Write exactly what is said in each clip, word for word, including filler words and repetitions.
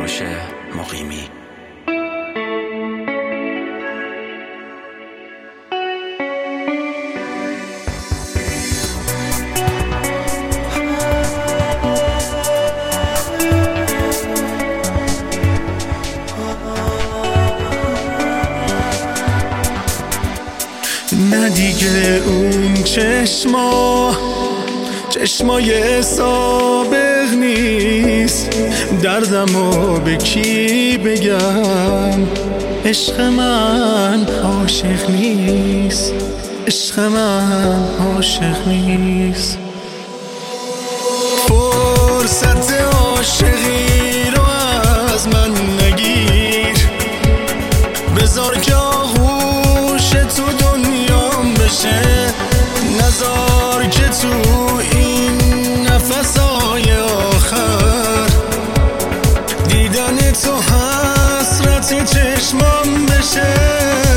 کوروش مقیمی. نه دیگه اون چشما چشمای سابق نیست، دردمو به کی بگم؟ عشق من عاشق نیست، عشق من عاشق نیست. فرصت عاشقی رو از من نگیر، بذار که آغوش تو دنیام بشه، نذار که تو این نفسای آخر دیدن تو حسرت چشمام بشه.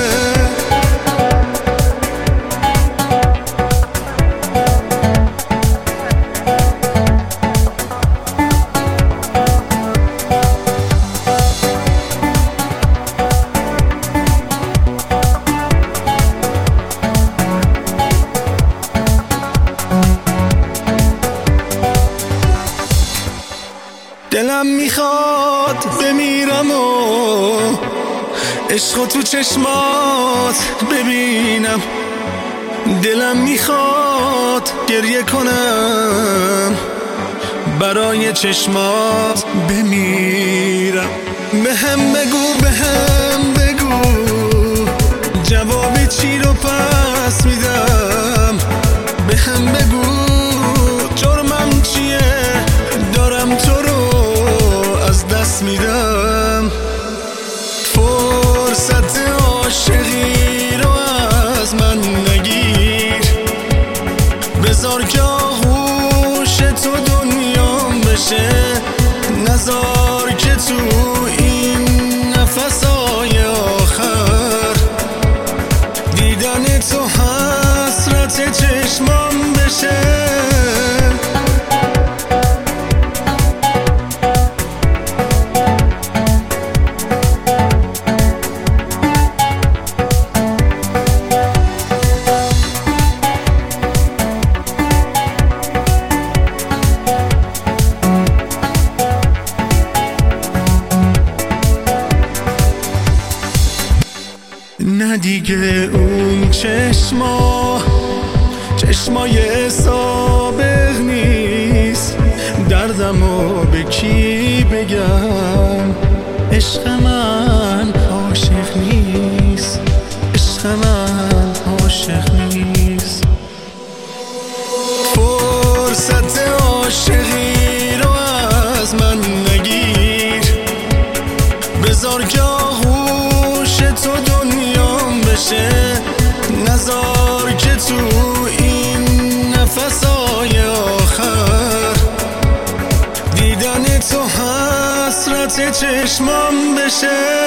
دلم میخواد بمیرم و عشق تو چشمات ببینم، دلم میخواد گریه کنم برای چشمات بمیرم. بهم بگو بهم بگو جواب چی رو پس میدم، بهم بگو جرمم چیه دارم تو رو از دست میدم. فرصت عاشقی رو از من نگیر، بذار که آغوش تو دنیام بشه، نذار که تو این نفسای آخر دیدن تو حسرت چشمام بشه. نه دیگه اون چشما چشمای سابق نیست، دردمو به کی بگم؟ عشق من عاشق نیست، عشق من عاشق نیست. فرصت عاشقی رو از من نگیر، بذار که آغوش تو دنیام بشه، نذار که تو این نفسای آخر دیدن تو حسرت چشمام بشه.